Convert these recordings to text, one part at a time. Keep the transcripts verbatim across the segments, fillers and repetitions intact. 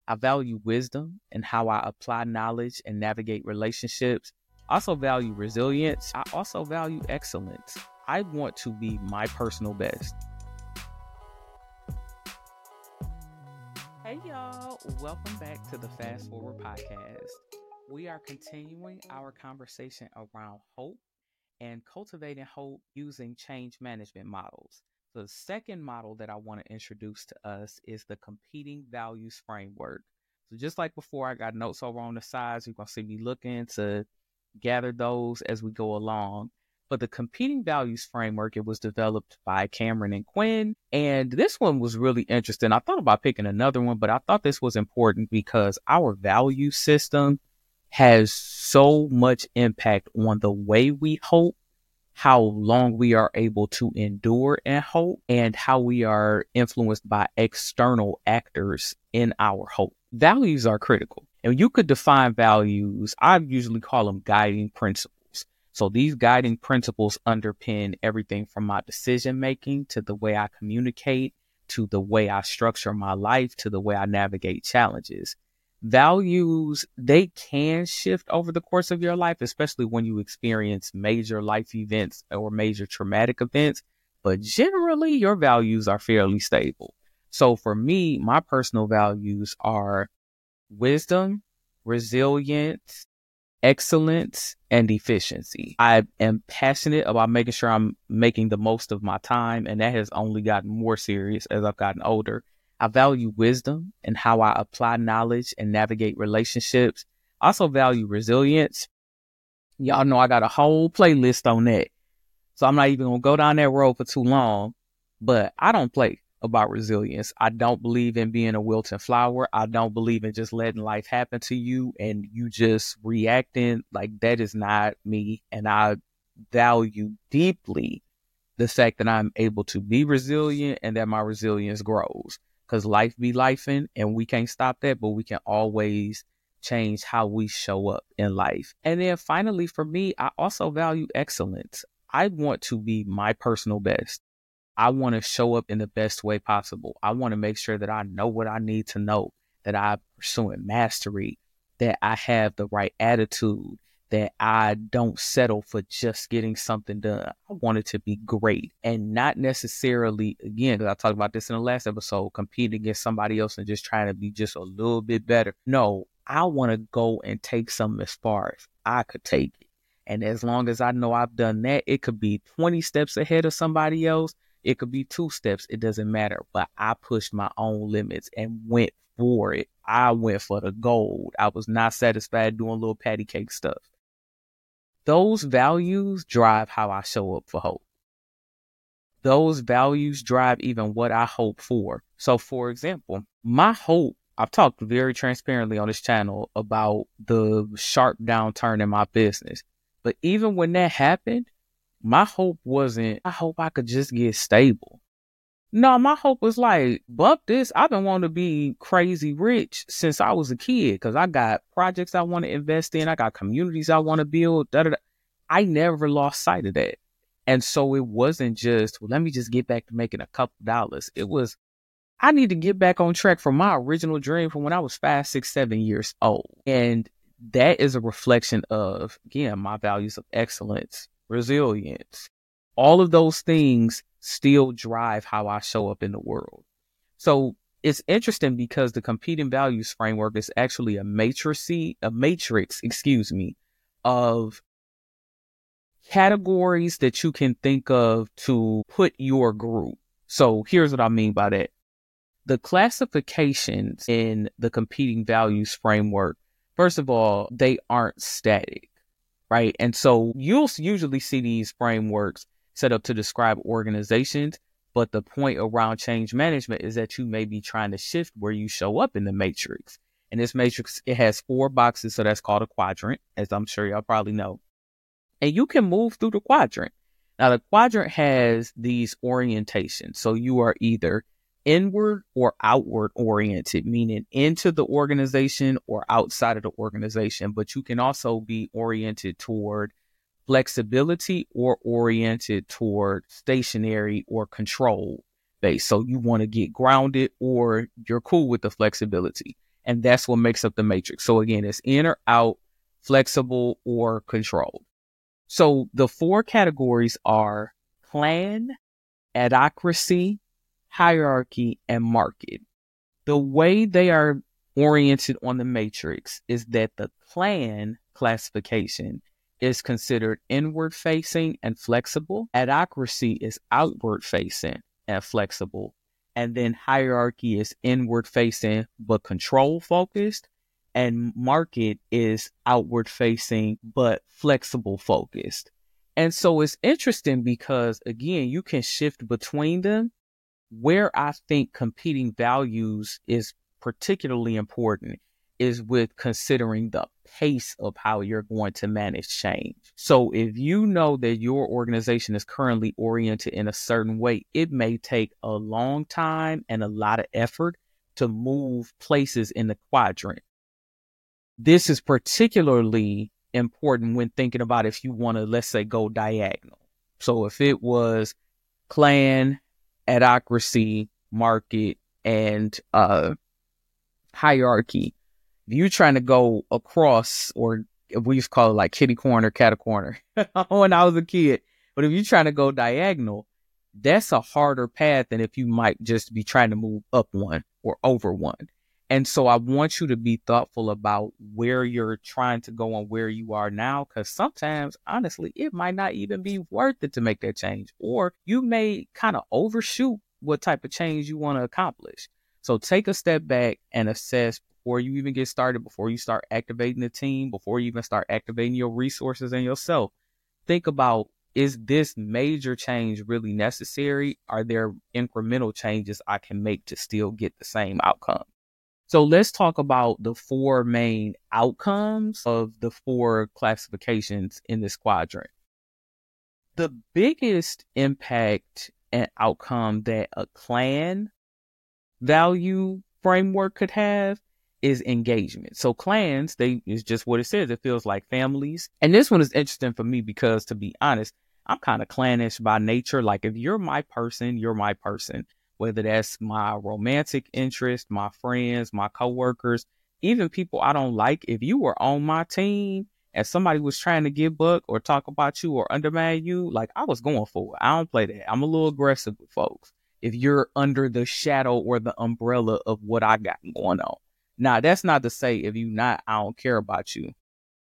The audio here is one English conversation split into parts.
I value wisdom and how I apply knowledge and navigate relationships. I also value resilience. I also value excellence. I want to be my personal best. Hey, y'all. Welcome back to the Fast Forward Podcast. We are continuing our conversation around hope and cultivating hope using change management models. The second model that I want to introduce to us is the competing values framework. So just like before, I got notes over on the sides. You're going to see me looking to gather those as we go along. But the competing values framework, it was developed by Cameron and Quinn. And this one was really interesting. I thought about picking another one, but I thought this was important because our value system has so much impact on the way we hope, how long we are able to endure and hope, and how we are influenced by external actors in our hope. Values are critical. And you could define values, I usually call them guiding principles. So these guiding principles underpin everything from my decision making to the way I communicate, to the way I structure my life, to the way I navigate challenges. Values, they can shift over the course of your life, especially when you experience major life events or major traumatic events. But generally, your values are fairly stable. So for me, my personal values are wisdom, resilience, excellence, and efficiency. I am passionate about making sure I'm making the most of my time, and that has only gotten more serious as I've gotten older. I value wisdom and how I apply knowledge and navigate relationships. I also value resilience. Y'all know I got a whole playlist on that. So I'm not even going to go down that road for too long, but I don't play about resilience. I don't believe in being a wilting flower. I don't believe in just letting life happen to you and you just reacting. Like, that is not me. And I value deeply the fact that I'm able to be resilient and that my resilience grows. Because life be lifing and we can't stop that, but we can always change how we show up in life. And then finally, for me, I also value excellence. I want to be my personal best. I want to show up in the best way possible. I want to make sure that I know what I need to know, that I'm pursuing mastery, that I have the right attitude, that I don't settle for just getting something done. I want it to be great and not necessarily, again, because I talked about this in the last episode, compete against somebody else and just trying to be just a little bit better. No, I want to go and take something as far as I could take it. And as long as I know I've done that, it could be twenty steps ahead of somebody else. It could be two steps. It doesn't matter. But I pushed my own limits and went for it. I went for the gold. I was not satisfied doing little patty cake stuff. Those values drive how I show up for hope. Those values drive even what I hope for. So, for example, my hope, I've talked very transparently on this channel about the sharp downturn in my business. But even when that happened, my hope wasn't, I hope I could just get stable. No, my hope was like, bump this. I've been wanting to be crazy rich since I was a kid because I got projects I want to invest in. I got communities I want to build. Da, da, da. I never lost sight of that. And so it wasn't just, well, let me just get back to making a couple dollars. It was, I need to get back on track for my original dream from when I was five, six, seven years old. And that is a reflection of, again, my values of excellence, resilience. All of those things still drive how I show up in the world. So it's interesting because the competing values framework is actually a matrix, a matrix, excuse me, of categories that you can think of to put your group. So here's what I mean by that. The classifications in the competing values framework, first of all, they aren't static, right? And so you'll usually see these frameworks set up to describe organizations, but the point around change management is that you may be trying to shift where you show up in the matrix. And this matrix, it has four boxes, so that's called a quadrant, as I'm sure y'all probably know. And you can move through the quadrant. Now, the quadrant has these orientations. So you are either inward or outward oriented, meaning into the organization or outside of the organization. But you can also be oriented toward flexibility or oriented toward stationary or control base. So you want to get grounded or you're cool with the flexibility. And that's what makes up the matrix. So again, it's in or out, flexible or controlled. So the four categories are plan, adhocracy, hierarchy, and market. The way they are oriented on the matrix is that the plan classification is considered inward facing and flexible. Adhocracy is outward facing and flexible. And then hierarchy is inward facing but control focused. And market is outward facing but flexible focused. And so it's interesting because, again, you can shift between them. Where I think competing values is particularly important is with considering the pace of how you're going to manage change. So if you know that your organization is currently oriented in a certain way, it may take a long time and a lot of effort to move places in the quadrant. This is particularly important when thinking about if you want to, let's say, go diagonal. So if it was plan, adhocracy, market, and uh, hierarchy, if you're trying to go across, or we used to call it like kitty corner, cat corner when I was a kid, but if you're trying to go diagonal, that's a harder path than if you might just be trying to move up one or over one. And so I want you to be thoughtful about where you're trying to go and where you are now, because sometimes, honestly, it might not even be worth it to make that change, or you may kind of overshoot what type of change you want to accomplish. So take a step back and assess before you even get started, before you start activating the team, before you even start activating your resources and yourself. Think about, is this major change really necessary? Are there incremental changes I can make to still get the same outcome? So let's talk about the four main outcomes of the four classifications in this quadrant. The biggest impact and outcome that a clan value framework could have is engagement. So clans, they is just what it says. It feels like families. And this one is interesting for me because, to be honest, I'm kind of clannish by nature. Like, if you're my person, you're my person. Whether that's my romantic interest, my friends, my coworkers, even people I don't like. If you were on my team and somebody was trying to get buck or talk about you or undermine you, like, I was going for it. I don't play that. I'm a little aggressive with folks if you're under the shadow or the umbrella of what I got going on. Now, that's not to say if you're not, I don't care about you.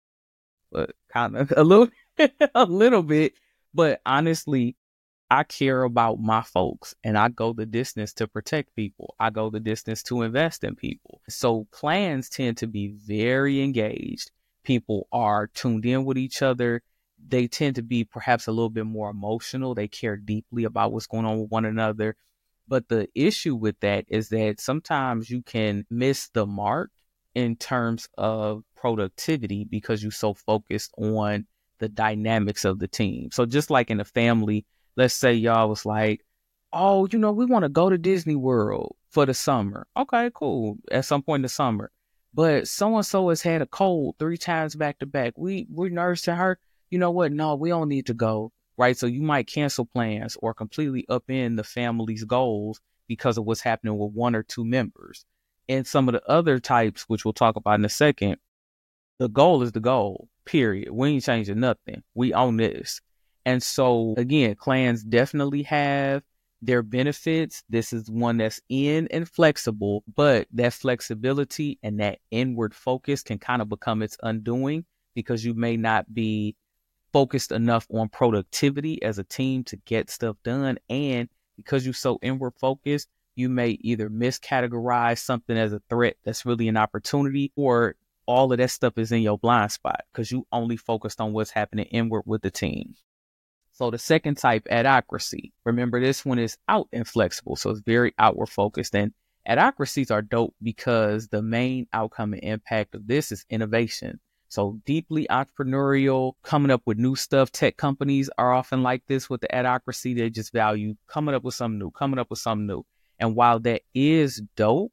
But kind of a little, a little bit. But honestly, I care about my folks, and I go the distance to protect people. I go the distance to invest in people. So clans tend to be very engaged. People are tuned in with each other. They tend to be perhaps a little bit more emotional. They care deeply about what's going on with one another. But the issue with that is that sometimes you can miss the mark in terms of productivity because you're so focused on the dynamics of the team. So just like in a family, let's say y'all was like, oh, you know, we want to go to Disney World for the summer. Okay, cool. At some point in the summer. But so-and-so has had a cold three times back to back. We, we're nursing her. You know what? No, we don't need to go. Right. So you might cancel plans or completely upend the family's goals because of what's happening with one or two members. And some of the other types, which we'll talk about in a second, the goal is the goal, period. We ain't changing nothing. We own this. And so, again, clans definitely have their benefits. This is one that's in and flexible, but that flexibility and that inward focus can kind of become its undoing because you may not be focused enough on productivity as a team to get stuff done. And because you're so inward focused, you may either miscategorize something as a threat that's really an opportunity, or all of that stuff is in your blind spot because you only focused on what's happening inward with the team. So the second type, adhocracy. Remember, this one is out and flexible, so it's very outward focused. And adhocracies are dope because the main outcome and impact of this is innovation. So deeply entrepreneurial, coming up with new stuff. Tech companies are often like this with the adhocracy. They just value coming up with something new, coming up with something new. And while that is dope,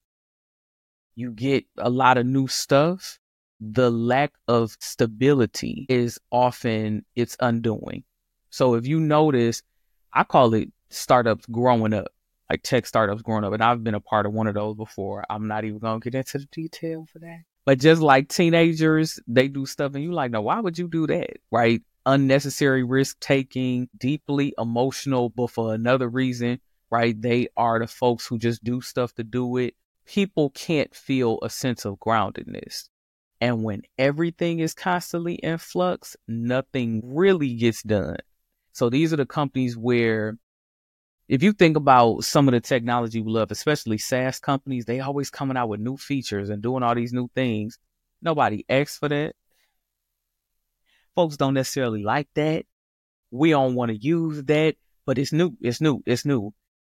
you get a lot of new stuff. The lack of stability is often its undoing. So if you notice, I call it startups growing up. like tech startups growing up, and I've been a part of one of those before. I'm not even gonna get into the detail for that. But just like teenagers, they do stuff and you like, no, why would you do that? Right? Unnecessary risk taking, deeply emotional, but for another reason, right? They are the folks who just do stuff to do it. People can't feel a sense of groundedness. And when everything is constantly in flux, nothing really gets done. So these are the companies where, if you think about some of the technology we love, especially SaaS companies, they always coming out with new features and doing all these new things. Nobody asks for that. Folks don't necessarily like that. We don't want to use that, but it's new. It's new. It's new.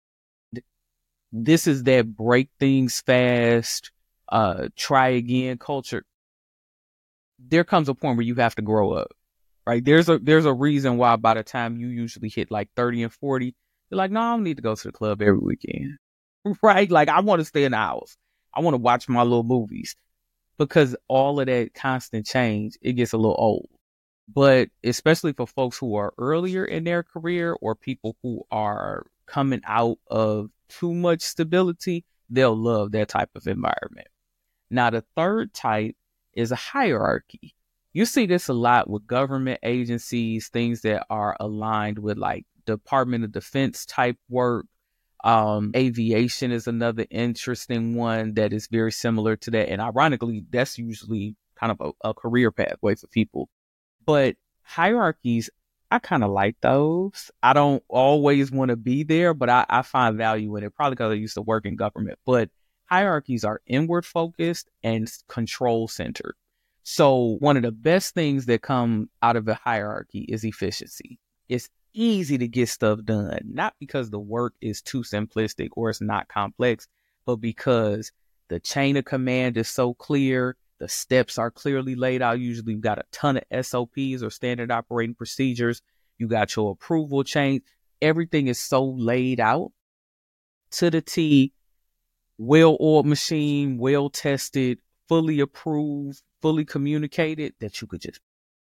This is that break things fast, uh, try again culture. There comes a point where you have to grow up, right? There's a there's a reason why by the time you usually hit like thirty and forty, you're like, no, I don't need to go to the club every weekend, right? Like, I want to stay in the house. I want to watch my little movies, because all of that constant change, it gets a little old. But especially for folks who are earlier in their career or people who are coming out of too much stability, they'll love that type of environment. Now, the third type is a hierarchy. You see this a lot with government agencies, things that are aligned with like Department of Defense type work. Um, aviation is another interesting one that is very similar to that. And ironically, that's usually kind of a, a career pathway for people. But hierarchies, I kind of like those. I don't always want to be there, but I, I find value in it, probably because I used to work in government. But hierarchies are inward focused and control centered. So one of the best things that come out of a hierarchy is efficiency. It's easy to get stuff done, not because the work is too simplistic or it's not complex, but because the chain of command is so clear. The steps are clearly laid out. Usually you've got a ton of S O Ps or standard operating procedures. You got your approval chain. Everything is so laid out to the T, well-oiled machine, well-tested, fully approved, fully communicated, that you could just,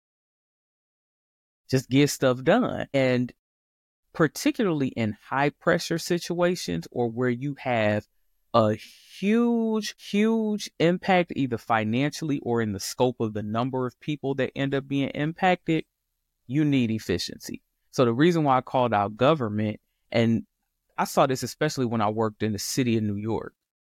just get stuff done. And particularly in high-pressure situations or where you have a huge, huge impact, either financially or in the scope of the number of people that end up being impacted, you need efficiency. So the reason why I called out government, and I saw this especially when I worked in the city of New York.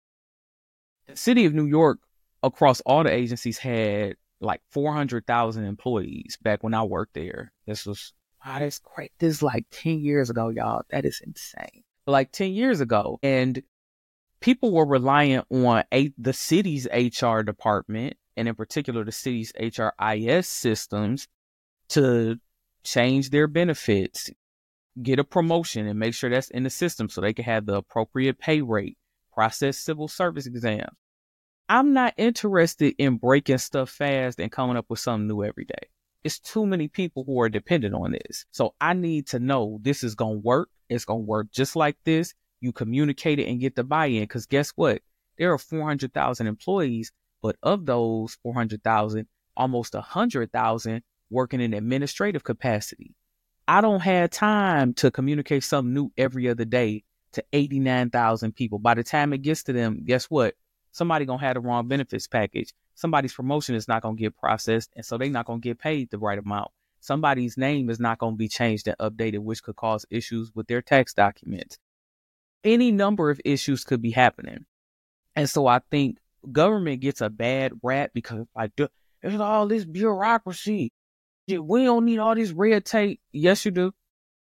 The city of New York, across all the agencies, had like four hundred thousand employees back when I worked there. This was, wow, that's great. This is like ten years ago, y'all. That is insane. But like ten years ago. And people were reliant on a, the city's H R department, and in particular the city's H R I S systems, to change their benefits, get a promotion, and make sure that's in the system so they can have the appropriate pay rate, process civil service exams. I'm not interested in breaking stuff fast and coming up with something new every day. It's too many people who are dependent on this. So I need to know this is going to work. It's going to work just like this. You communicate it and get the buy-in, because guess what? There are four hundred thousand employees, but of those four hundred thousand, almost one hundred thousand working in administrative capacity. I don't have time to communicate something new every other day to eighty-nine thousand people. By the time it gets to them, guess what? Somebody going to have the wrong benefits package. Somebody's promotion is not going to get processed, and so they're not going to get paid the right amount. Somebody's name is not going to be changed and updated, which could cause issues with their tax documents. Any number of issues could be happening. And so I think government gets a bad rap because like there's all this bureaucracy. We don't need all this red tape. Yes, you do.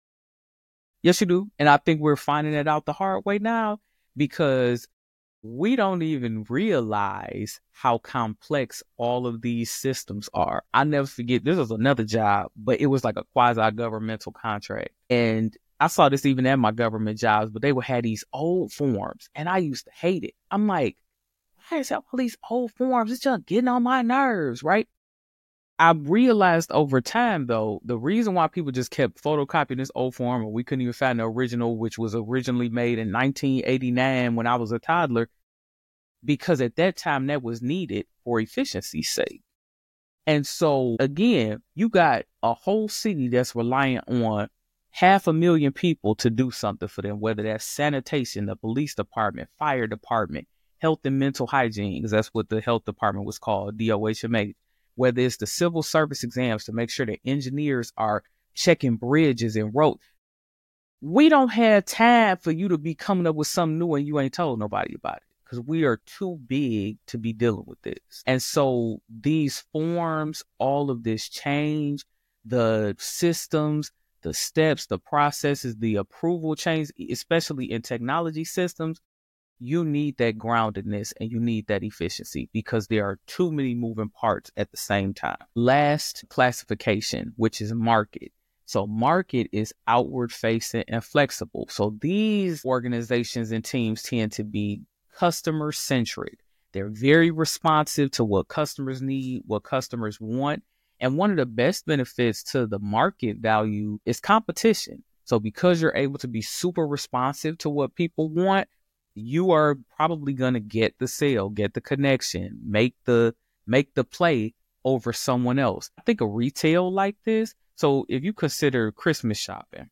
Yes, you do. And I think we're finding it out the hard way now, because we don't even realize how complex all of these systems are. I never forget, this was another job, but it was like a quasi-governmental contract. And I saw this even at my government jobs, but they would have these old forms, and I used to hate it. I'm like, why is that all these old forms? It's just getting on my nerves, right? I realized over time, though, the reason why people just kept photocopying this old form, and we couldn't even find the original, which was originally made in nineteen eighty-nine when I was a toddler, because at that time that was needed for efficiency's sake. And so, again, you got a whole city that's reliant on half a million people to do something for them, whether that's sanitation, the police department, fire department, health and mental hygiene, because that's what the health department was called, D O H M A, whether it's the civil service exams to make sure that engineers are checking bridges and roads. We don't have time for you to be coming up with something new and you ain't told nobody about it, because we are too big to be dealing with this. And so these forms, all of this change, the systems, the steps, the processes, the approval chains, especially in technology systems, you need that groundedness and you need that efficiency because there are too many moving parts at the same time. Last classification, which is market. So market is outward facing and flexible. So these organizations and teams tend to be customer centric. They're very responsive to what customers need, what customers want. And one of the best benefits to the market value is competition. So because you're able to be super responsive to what people want, you are probably going to get the sale, get the connection, make the make the play over someone else. I think a retail like this, so if you consider Christmas shopping,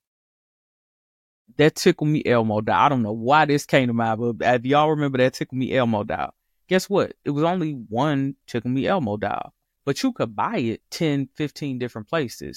that Tickle Me Elmo doll, I don't know why this came to mind, but if y'all remember that Tickle Me Elmo doll, guess what? It was only one Tickle Me Elmo doll, but you could buy it ten, fifteen different places.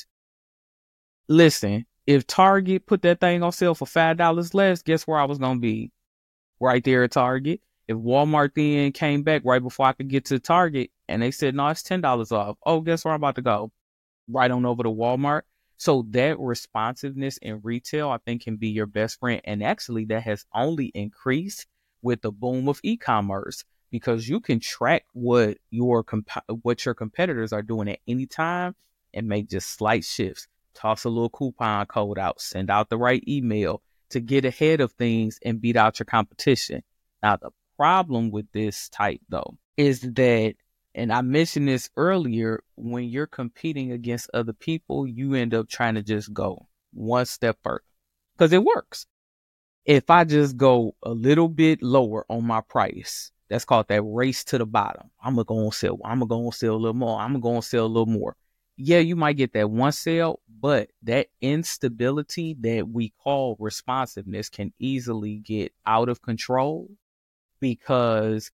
Listen, if Target put that thing on sale for five dollars less, guess where I was going to be? Right there at Target. If Walmart then came back right before I could get to Target and they said, no, it's ten dollars off. Oh, guess where I'm about to go? Right on over to Walmart. So that responsiveness in retail, I think, can be your best friend. And actually, that has only increased with the boom of e-commerce because you can track what your comp- what your competitors are doing at any time and make just slight shifts. Toss a little coupon code out, send out the right email to get ahead of things and beat out your competition. Now, the problem with this type, though, is that, and I mentioned this earlier, when you're competing against other people, you end up trying to just go one step further because it works. If I just go a little bit lower on my price, that's called that race to the bottom. I'm going to go on sale. I'm going to go on sale a little more. I'm going to go on sale a little more. Yeah, you might get that one sale, but that instability that we call responsiveness can easily get out of control because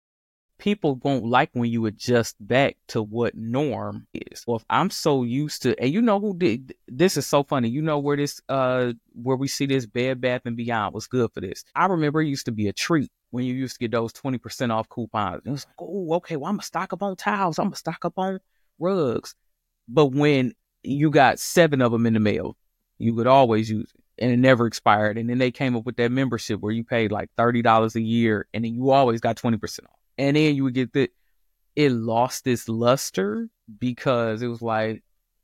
people won't like when you adjust back to what norm is. Well, if I'm so used to, and you know who did this is so funny. You know where this, uh, where we see this Bed Bath and Beyond was good for this. I remember it used to be a treat when you used to get those twenty percent off coupons. It was like, oh, okay, well, I'm gonna stock up on towels. I'm gonna stock up on rugs. But when you got seven of them in the mail, you could always use it and it never expired. And then they came up with that membership where you paid like thirty dollars a year and then you always got twenty percent off. And then you would get the, it lost its luster because it was like,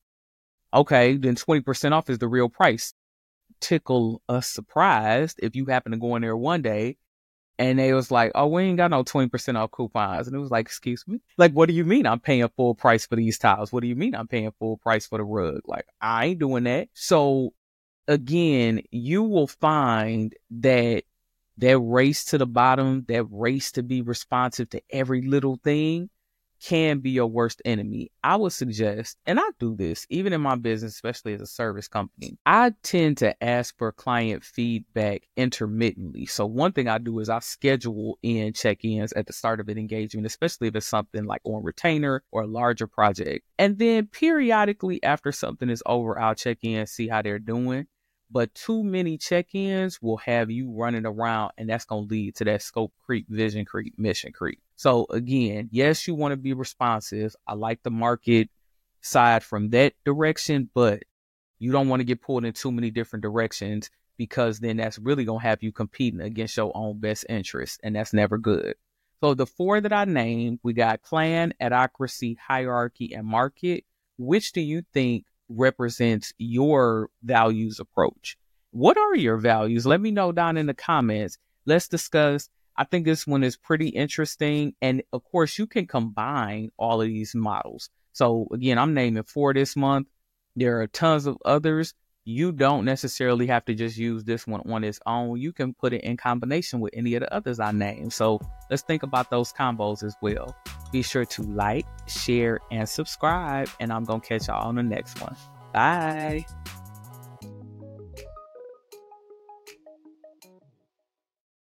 okay, then twenty percent off is the real price. Tickle us surprised if you happen to go in there one day and they was like, oh, we ain't got no twenty percent off coupons. And it was like, excuse me? Like, what do you mean I'm paying full price for these towels? What do you mean I'm paying full price for the rug? Like, I ain't doing that. So again, you will find that that race to the bottom, that race to be responsive to every little thing can be your worst enemy. I would suggest, and I do this even in my business, especially as a service company, I tend to ask for client feedback intermittently. So one thing I do is I schedule in check-ins at the start of an engagement, especially if it's something like on retainer or a larger project. And then periodically after something is over, I'll check in, see how they're doing. But too many check-ins will have you running around, and that's going to lead to that scope creep, vision creep, mission creep. So again, yes, you want to be responsive. I like the market side from that direction, but you don't want to get pulled in too many different directions because then that's really going to have you competing against your own best interests, and that's never good. So the four that I named, we got plan, adhocracy, hierarchy, and market. Which do you think represents your values approach? What are your values? Let me know down in the comments. Let's discuss. I think this one is pretty interesting. And of course, you can combine all of these models. So again, I'm naming four this month. There are tons of others. You don't necessarily have to just use this one on its own. You can put it in combination with any of the others I named. So let's think about those combos as well. Be sure to like, share, and subscribe. And I'm going to catch y'all on the next one. Bye.